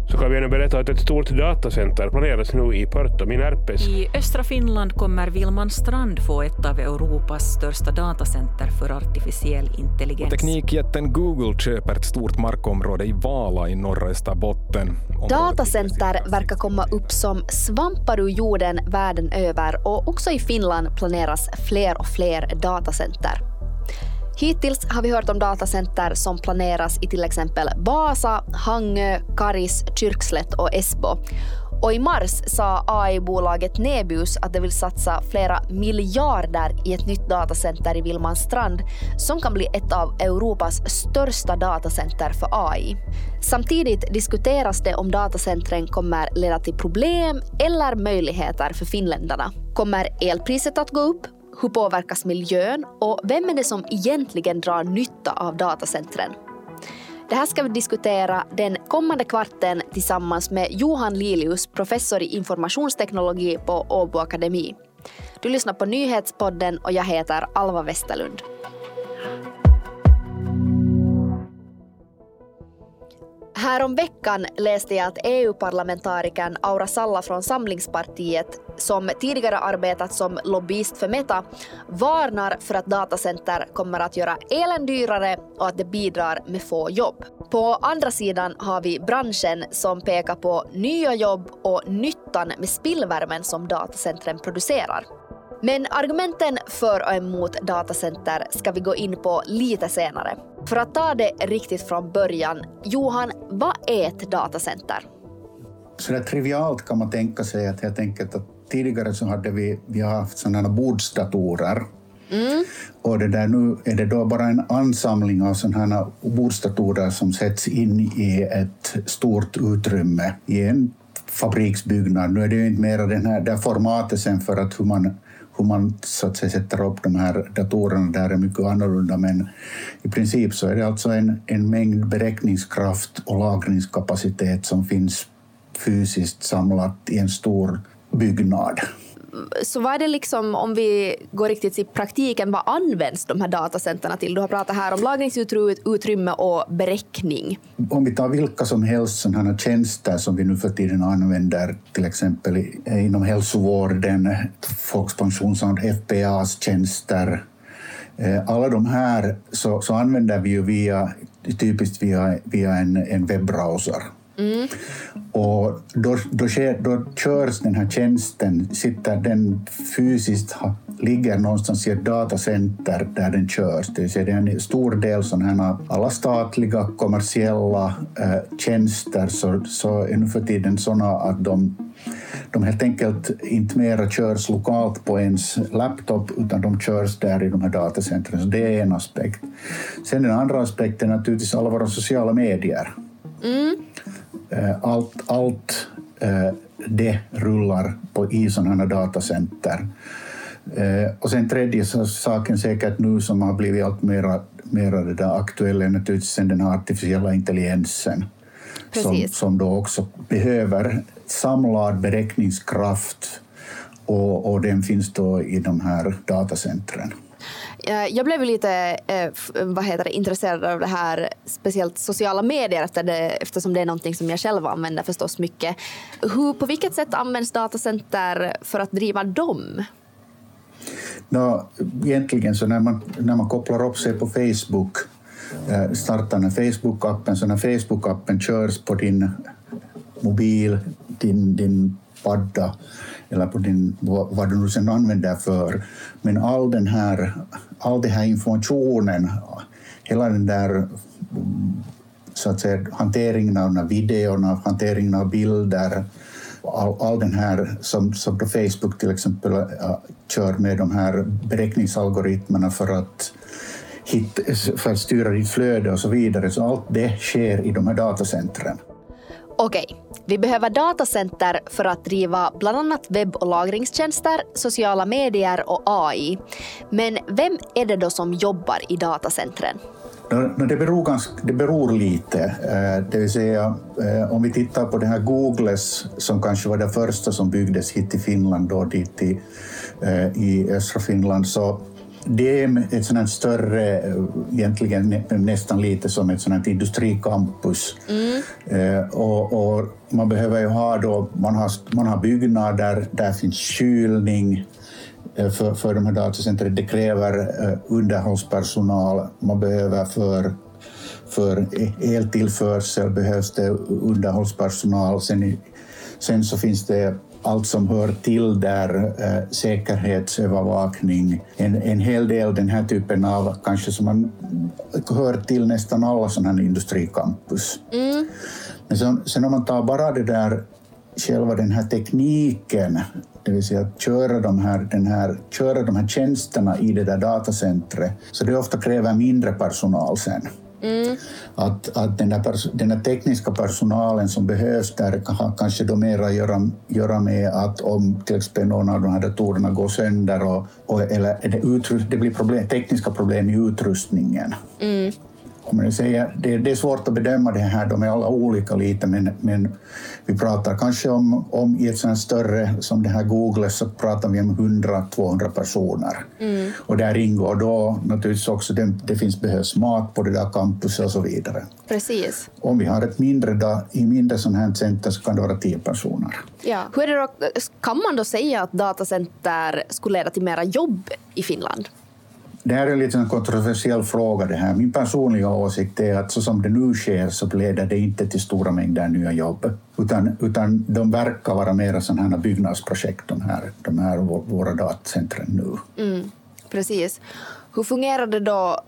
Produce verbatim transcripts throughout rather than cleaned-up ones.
Så kan vi ännu berätta att ett stort datacenter planeras nu i Porto Minerpes. I östra Finland kommer Vilmanstrand få ett av Europas största datacenter för artificiell intelligens. Teknikjätten Google köper ett stort markområde i Vala i norra Österbotten. Datacenter verkar komma upp som svampar ur jorden världen över, och också i Finland planeras fler och fler datacenter. Hittills har vi hört om datacenter som planeras i till exempel Vasa, Hangö, Karis, Kyrkslätt och Esbo. Och i mars sa A I-bolaget Nebius att det vill satsa flera miljarder i ett nytt datacenter i Vilmanstrand som kan bli ett av Europas största datacenter för A I. Samtidigt diskuteras det om datacentren kommer leda till problem eller möjligheter för finländarna. Kommer elpriset att gå upp? Hur påverkas miljön? Och vem är det som egentligen drar nytta av datacentren? Det här ska vi diskutera den kommande kvarten tillsammans med Johan Lilius, professor i informationsteknologi på Åbo Akademi. Du lyssnar på Nyhetspodden och jag heter Alva Westerlund. Här om veckan läste jag att E U-parlamentarikern Aura Salla från Samlingspartiet, som tidigare arbetat som lobbyist för Meta, varnar för att datacenter kommer att göra elen dyrare och att det bidrar med få jobb. På andra sidan har vi branschen som pekar på nya jobb och nyttan med spillvärmen som datacentren producerar. Men argumenten för och emot datacenter ska vi gå in på lite senare. För att ta det riktigt från början, Johan, vad är ett datacenter? Så där trivialt kan man tänka sig att helt enkelt att tidigare så hade vi, vi har haft sådana bordsdatorer. Mm. Och det där, nu är det då bara en ansamling av sådana här bordsdatorer som sätts in i ett stort utrymme i en fabriksbyggnad. Nu är det ju inte mer den här där formatet sen för att hur man hur man så att säga sätter upp de här datorerna där är mycket annorlunda, men i princip så är det alltså en, en mängd beräkningskraft och lagringskapacitet som finns fysiskt samlat i en stor byggnad. Så vad är det liksom, om vi går riktigt i praktiken, vad används de här datacenterna till? Du har pratat här om lagringsutrymme och beräkning. Om vi tar vilka som helst sådana tjänster som vi nu för tiden använder, till exempel inom hälsovården, folkpensionsfond, F P A's-tjänster. Alla de här så, så använder vi ju via, typiskt via, via en, en webbrowser. Mm. Och då, då, sker, då körs den här tjänsten, sitter den fysiskt, ligger någonstans i ett datacenter där den körs. Det vill säga det är en stor del sådana alla statliga kommersiella eh, tjänster så, så är nu för tiden sådana att de, de helt enkelt inte mera körs lokalt på ens laptop utan de körs där i de här datacentren. Så det är en aspekt. Sen den andra aspekten är naturligtvis alla våra sociala medier. Mm. Allt, allt det rullar på i sådana här datacenter. Och sen tredje saken säkert nu som har blivit allt mera, mera det där aktuella är naturligtvis den här artificiella intelligensen. Som, som då också behöver samlad beräkningskraft och, och den finns då i de här datacentren. Jag blev lite vad heter det, intresserad av det här, speciellt sociala medier efter det, eftersom det är någonting som jag själv använder förstås mycket. Hur, på vilket sätt används datacenter för att driva dem? No, egentligen så när man, när man kopplar upp sig på Facebook, startar den Facebook-appen, så när Facebook-appen körs på din mobil, din, din padda eller på din, vad du sen använder för. Men all den här, all den här informationen, hela den där så att säga, hanteringen av de videorna, hanteringen av bilder, all, all den här som, som på Facebook till exempel uh, kör med de här beräkningsalgoritmerna för att, hit, för att styra ditt flöde och så vidare. Så allt det sker i de här datacentren. Okej, vi behöver datacenter för att driva bland annat webb- och lagringstjänster, sociala medier och A I. Men vem är det då som jobbar i datacentren? Det beror, ganska, det beror lite. Det vill säga, om vi tittar på det här Googles som kanske var det första som byggdes hit i Finland, då dit i, i östra Finland, så, Det är ett sådant större, egentligen nästan lite som ett sådant industricampus. Mm. Eh, och, och man behöver ju ha då, man har, man har byggnader, där finns kylning eh, för, för de här datacentren. Det kräver eh, underhållspersonal, man behöver för För eltillförsel behövs det underhållspersonal. Sen, sen så finns det allt som hör till där, eh, säkerhetsövervakning. En, en hel del den här typen av, kanske som man hör till nästan alla sådana här industricampus. Mm. Men sen, sen om man tar bara det där, själva den här tekniken, det vill säga att köra de här, den här, köra de här tjänsterna i det där datacentret, så det ofta kräver mindre personal sen. Mm. Att, att den, där pers- den där tekniska personalen som behövs där kan kanske då mera göra, göra med att om till exempel någon av de här datorerna går sönder och, och, eller det, utrust- det blir problem, tekniska problem i utrustningen. Mm. Men säger, det, det är svårt att bedöma det här, de är alla olika lite, men, men vi pratar kanske om, om i ett sådant större som det här Google, så pratar vi om hundra till tvåhundra personer. Mm. Och där ingår då naturligtvis också, det, det finns behövs mat på det där campuset och så vidare. Precis. Om vi har ett mindre, då, i mindre sådant här center så kan det vara tio personer. Ja. Hur är det då, kan man då säga att datacenter skulle leda till mera jobb i Finland? Det här är en lite kontroversiell fråga det här. Min personliga åsikt är att så som det nu sker så leder det inte till stora mängder nya jobb. Utan, utan de verkar vara mer sådana här byggnadsprojekt, de här, de här våra datacentren nu. Mm, precis. Hur fungerar det då?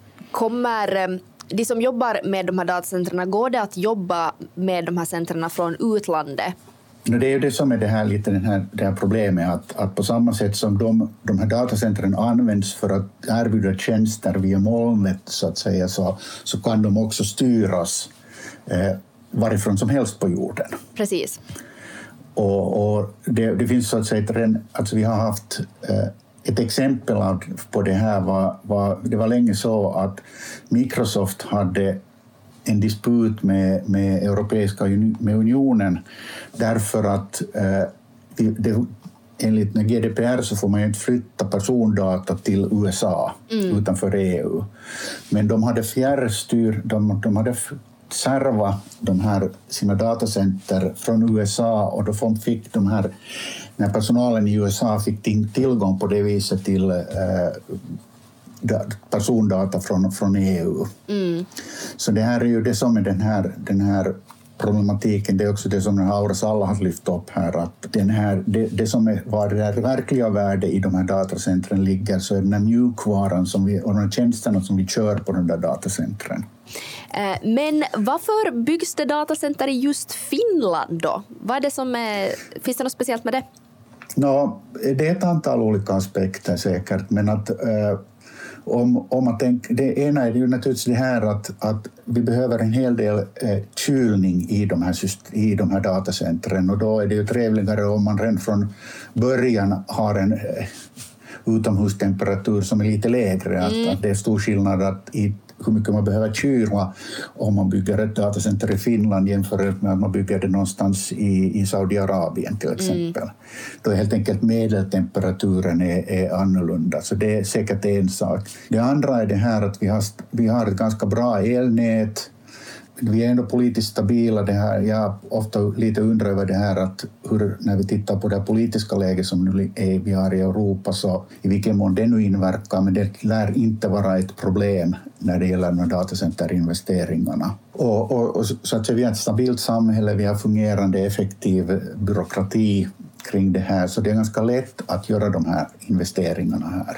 Kommer de som jobbar med de här datacentren, går det att jobba med de här centren från utlandet? Det är ju det som är det här, lite den här, det här problemet, att, att på samma sätt som de, de här datacentren används för att erbjuda tjänster via molnet så att säga, så, så kan de också styras eh, varifrån som helst på jorden. Precis. Och, och det, det finns så att säga, ett, alltså vi har haft eh, ett exempel på det här, var, var, det var länge så att Microsoft hade en disput med, med Europeiska med unionen därför att eh, det, enligt G D P R så får man ju inte flytta persondata till U S A mm. utanför E U. Men de hade fjärrstyr, de, de hade serva de här sina datacenter från U S A, och då fick de här, när personalen i U S A fick tillgång på det viset till eh, persondata från, från E U. Mm. Så det här är ju det som är den här, den här problematiken. Det är också det som Auras alla har lyft upp här. Att den här, det, det som är, var det här verkliga värde i de här datacentren ligger, så är den här mjukvaran som vi, och de här tjänsterna som vi kör på de där datacentren. Men varför byggs det datacenter i just Finland då? Vad är det som är, finns det något speciellt med det? No, det är ett antal olika aspekter säkert, men att äh, Om, om man tänker, det ena är det ju naturligtvis det här att, att vi behöver en hel del eh, kylning i de, här, i de här datacentren, och då är det ju trevligare om man redan från början har en eh, utomhustemperatur som är lite lägre. Mm. Att, att det är stor skillnad att i hur mycket man behöver kyla om man bygger ett datacenter i Finland jämfört med att man bygger det någonstans i, i Saudiarabien till exempel. Mm. Då är helt enkelt medeltemperaturen är, är annorlunda, så det är säkert en sak. Det andra är det här att vi har, vi har ett ganska bra elnät. Vi är ändå politiskt stabila. Det här, jag ofta lite undrar över det här att hur, när vi tittar på det politiska läget som nu är, vi har i Europa, så i vilken mån det nu inverkar, men det lär inte vara ett problem när det gäller de datacenterinvesteringarna. Och, och, och så att vi har ett stabilt samhälle, vi har fungerande effektiv byråkrati kring det här, så det är ganska lätt att göra de här investeringarna här.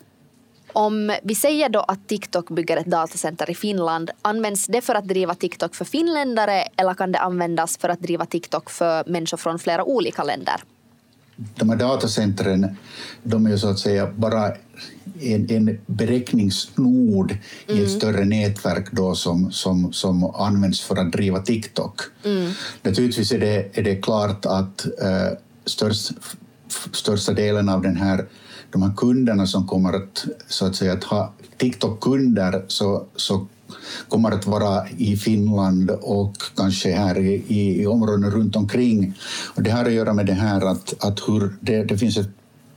Om vi säger då att TikTok bygger ett datacenter i Finland, används det för att driva TikTok för finländare, eller kan det användas för att driva TikTok för människor från flera olika länder? De här datacentren, de är ju så att säga bara en, en beräkningsnod mm. i ett större nätverk då som, som, som används för att driva TikTok. Mm. Naturligtvis är det, är det klart att äh, störst, största delen av den här de här kunderna som kommer att, så att säga, att ha TikTok-kunder, så, så kommer att vara i Finland och kanske här i, i, i områden runt omkring. Och det har att göra med det här att, att hur det, det finns ett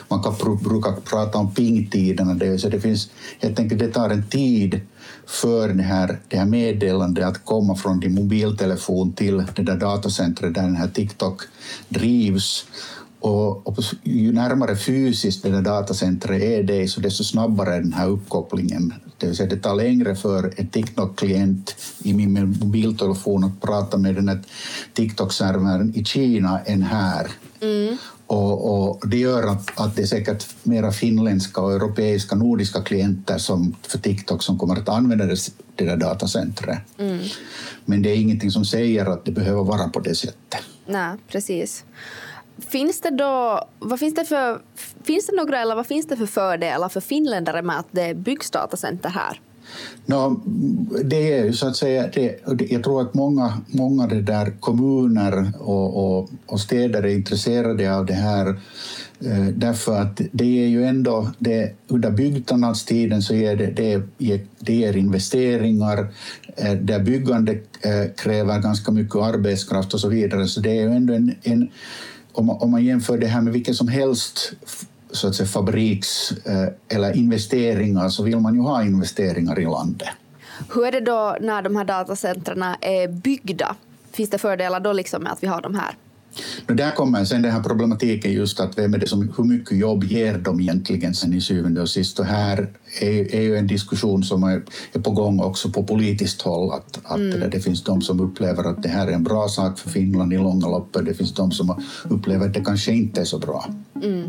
man kan pr- brukar prata om pingtiderna. Det, så det finns, helt enkelt, det tar en tid för det här, det här meddelandet att komma från din mobiltelefon till det där datacentret där den här TikTok drivs. Och, och ju närmare fysiskt det där datacentret är det, så desto snabbare är den här uppkopplingen. Det vill säga det tar längre för en TikTok-klient i min mobiltelefon att prata med den här TikTok-servern i Kina än här. Mm. Och, och det gör att, att det är säkert mera finländska och europeiska, nordiska klienter som, för TikTok som kommer att använda det, det där datacentret. Mm. Men det är ingenting som säger att det behöver vara på det sättet. Nej, precis. Finns det då, vad finns det för, finns det några, eller vad finns det för fördelar för finländare med att det byggs datacenter här? No, det är så att säga, det, jag tror att många, många det där kommuner och, och, och städer är intresserade av det här, eh, därför att det är ju ändå, det, under byggtiden så är det, det, det är investeringar, eh, där byggande eh, kräver ganska mycket arbetskraft och så vidare, så det är ju ändå en, en om, man, om man jämför det här med vilken som helst så att säga fabriks eller investeringar, så vill man ju ha investeringar i landet. Hur är det då när de här datacentren är byggda? Finns det fördelar då liksom med att vi har de här? Men där kommer sen den här problematiken just att vem är det som, hur mycket jobb ger de egentligen sen i syvende och sist. Och här är, är ju en diskussion som är, är på gång också på politiskt håll. Att, att mm. det, det finns de som upplever att det här är en bra sak för Finland i långa loppet. Det finns de som upplever att det kanske inte är så bra. Mm.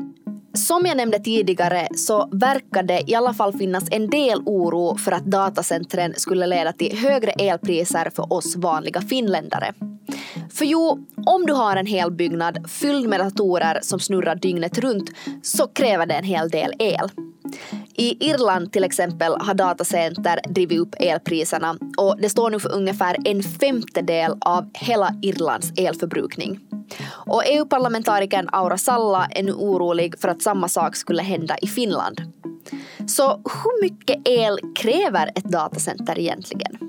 Som jag nämnde tidigare så verkar det i alla fall finnas en del oro för att datacentren skulle leda till högre elpriser för oss vanliga finländare. För jo, om du har en hel byggnad fylld med datorer som snurrar dygnet runt så kräver det en hel del el. I Irland till exempel har datacenter drivit upp elpriserna och det står nu för ungefär en femtedel av hela Irlands elförbrukning. Och E U-parlamentarikern Aura Salla är nu orolig för att samma sak skulle hända i Finland. Så hur mycket el kräver ett datacenter egentligen?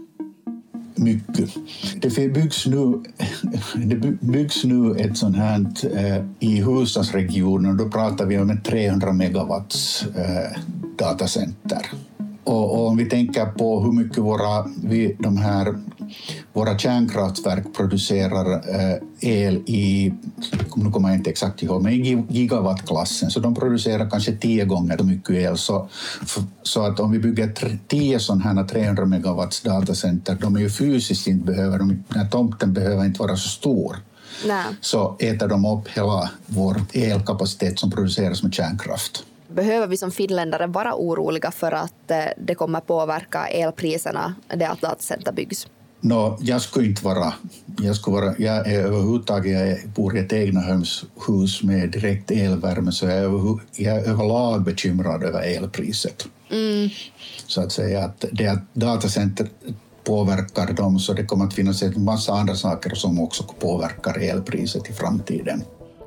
Mycket. Det byggs nu, det byggs nu ett sånt här eh, i huvudstadsregionen. Då pratar vi om ett trehundra megawatts eh, datacenter. Och, och om vi tänker på hur mycket våra, vi, de här, våra kärnkraftverk producerar eh, el i, nu kommer jag inte exakt ihåg, men i gigawattklassen. Så de producerar kanske tio gånger så mycket el. Så, för, så att om vi bygger tio sådana här trehundra megawatts datacenter, de är ju fysiskt inte behöver, de, den här tomten behöver inte vara så stor. Nej. Så äter de upp hela vår elkapacitet som produceras med kärnkraft. Behöver vi som finländare vara oroliga för att det kommer påverka elpriserna det att datacenter byggs? No, jag skulle inte vara. Jag, skulle vara, jag är överhuvudtaget, jag bor i ett egnahemshus med direkt elvärme, så jag är, över, jag är överlag bekymrad över elpriset. Mm. Så att säga att det att datacenter påverkar dem, så det kommer att finnas en massa andra saker som också påverkar elpriset i framtiden.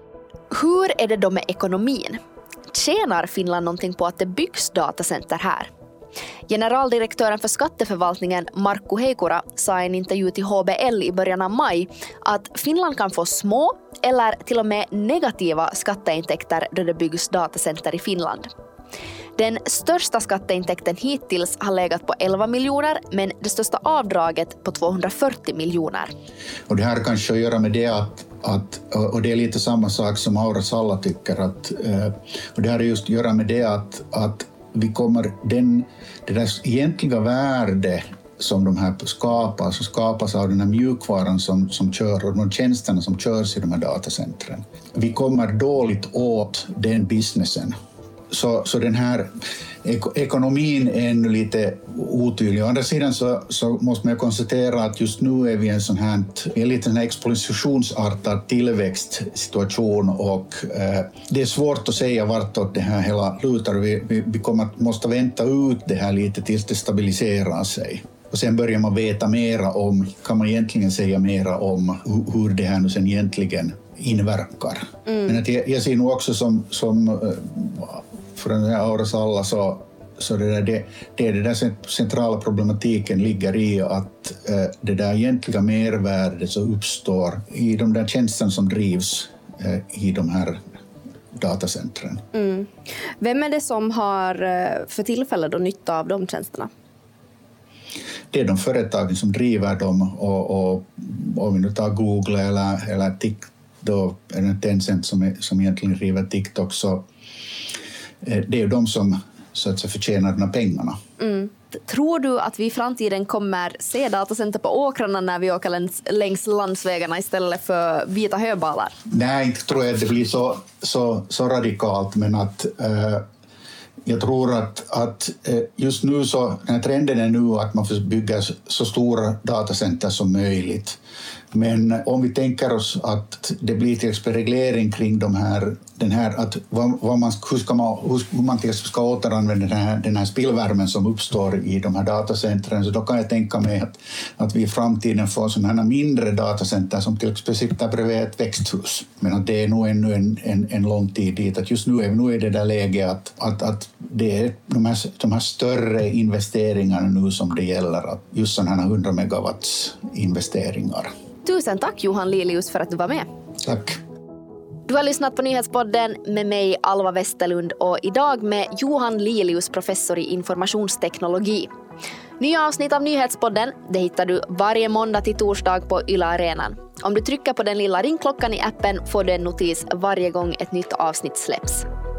Hur är det då med ekonomin? Tjänar Finland någonting på att det byggs datacenter här? Generaldirektören för skatteförvaltningen Markku Heikura sa i en intervju till H B L i början av maj att Finland kan få små eller till och med negativa skatteintäkter då det byggs datacenter i Finland. Den största skatteintäkten hittills har legat på elva miljoner, men det största avdraget på tvåhundrafyrtio miljoner. Och det här kanske att göra med det att, att och det är lite samma sak som Aura Salla tycker, att, och det här är just att göra med det att, att vi kommer, den, det där egentliga värde som de här skapas, så skapas av den här mjukvaran som, som kör och de tjänsterna som körs i de här datacentren. Vi kommer dåligt åt den businessen. Så, så den här ek- ekonomin är ännu lite otydlig. Å andra sidan så, så måste man konstatera att just nu är vi i en sån här, en liten explosionsartad tillväxtsituation, och eh, det är svårt att säga vartåt det här hela lutar. Vi, vi, vi kommer att måste vänta ut det här lite tills det stabiliserar sig. Och sen börjar man veta mera om, kan man egentligen säga mera om hur, hur det här nu sen egentligen inverkar. Mm. Men att jag, jag ser nog också som, som för den här Aura Salla, så, så det, där, det, det är det där centrala problematiken ligger i att eh, det där egentliga mervärdet som uppstår i de där tjänsterna som drivs eh, i de här datacentren. Mm. Vem är det som har för tillfället då nytta av de tjänsterna? Det är de företagen som driver dem, och, och om vi nu tar Google eller, eller TikTok, då är det Tencent som, är, som egentligen driver TikTok, så det är ju de som så att säga förtjänar de här pengarna. Mm. Tror du att vi i framtiden kommer se datacenter på åkrarna när vi åker längs, längs landsvägarna istället för vita höbalar? Nej, inte tror jag att det blir så, så, så radikalt, men att eh, jag tror att, att eh, just nu så, den här trenden är nu att man får bygga så stora datacenter som möjligt. Men om vi tänker oss att det blir till exempel reglering kring de här, den här att vad, vad man, hur, ska man, hur man till exempel ska återanvända den här, den här spillvärmen som uppstår i de här datacentren, så då kan jag tänka mig att, att vi i framtiden får sådana här mindre datacenter som till exempel sitter bredvid ett växthus. Men att det är nog ännu en, en, en lång tid dit. Att just nu är, nu är det där läget att, att, att det är de här, de här större investeringarna nu som det gäller. Att just sådana här hundra megawatts investeringar. Tusen tack Johan Lilius för att du var med. Tack. Du har lyssnat på Nyhetspodden med mig, Alva Westerlund, och idag med Johan Lilius, professor i informationsteknologi. Nya avsnitt av Nyhetspodden det hittar du varje måndag till torsdag på Yle Arenan. Om du trycker på den lilla ringklockan i appen får du en notis varje gång ett nytt avsnitt släpps.